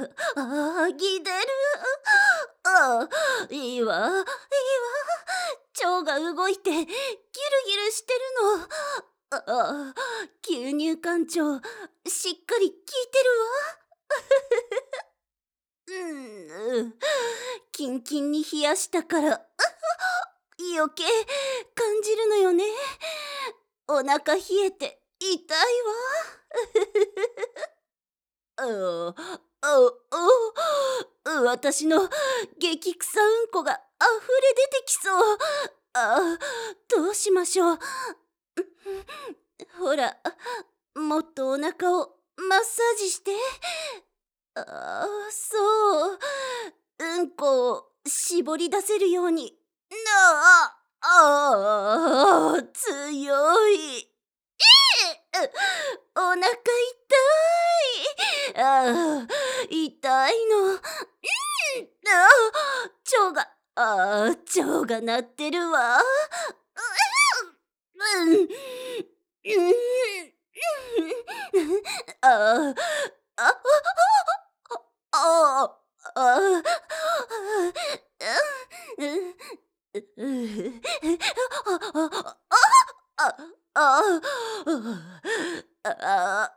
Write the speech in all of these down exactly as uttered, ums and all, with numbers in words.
ああ、ぎでる。ああ、いいわ、いいわ。腸が動いてギルギルしてるの。ああ、吸入感情しっかり効いてるわ。うん、キンキンに冷やしたから余計感じるのよね。お腹冷えて痛いわ。ううう私の激臭うんこがあふれ出てきそう。あどうしましょう。ほら、もっとお腹をマッサージして。あそう、うんこを絞り出せるように。あああ強い。お腹痛い。ああ痛いの。うん、あ腸があ腸が鳴ってるわ。うん、うん、あああああああ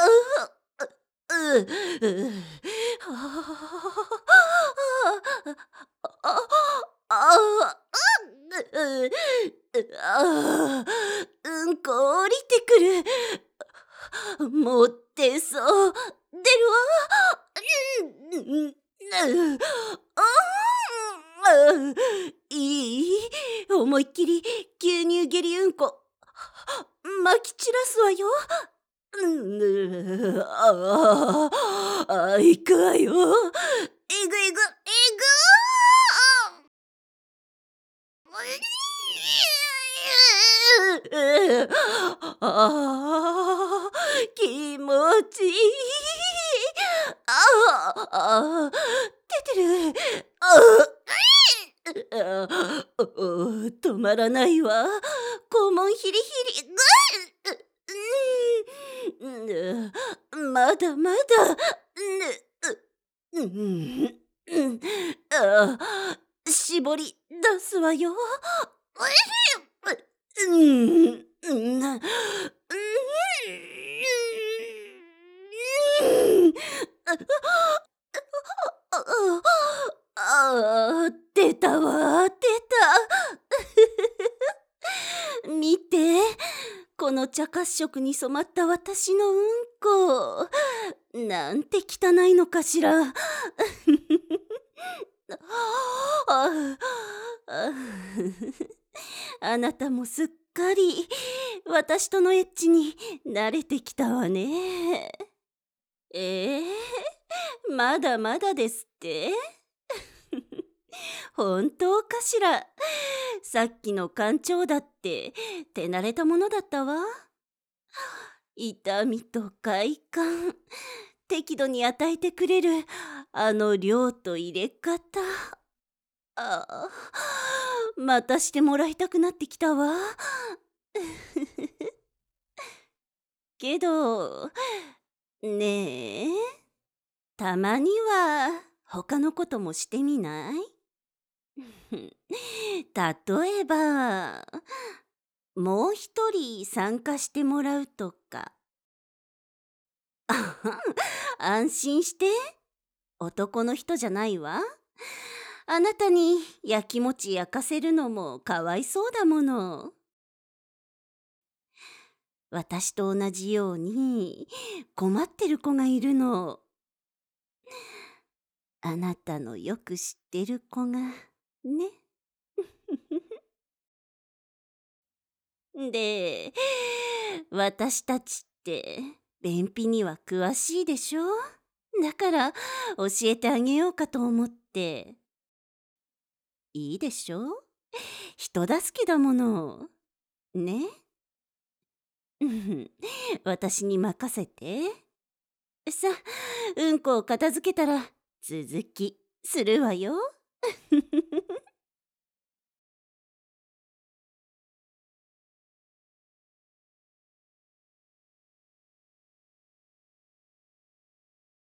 あうんこ降りてくる。もう出そう。出るわ。うん、うん、うん、いい思いっきり牛乳下痢うんこまき散らすわよ。うん、ああ、行くわよ。いぐいぐいぐああ、気持ちいい。ああ、出てる。ああ、止まらないわ。肛門ヒリヒリ。うん、まだまだ。うん、あ絞り出すわよ。うん、うん、うん、ああ、出たわ、出た。見て、この茶褐色に染まった私のうんこ。なんて汚いのかしら。あああなたもすっかり私とのエッチに慣れてきたわね。ええまだまだですって？本当かしら。さっきの艦長だって手慣れたものだったわ。痛みと快感適度に与えてくれるあの量と入れ方。ああまたしてもらいたくなってきたわ。けどねえ、たまには他のこともしてみない？例えばもう一人参加してもらうとか。安心して、男の人じゃないわ。あなたにやきもち焼かせるのもかわいそうだもの。私と同じように困ってる子がいるの。あなたのよく知ってる子がね。で、私たちって便秘には詳しいでしょ？だから教えてあげようかと思って。いいでしょ？人助けだもの。ね？うん私に任せて。さあ、うんこを片付けたら続きするわよ。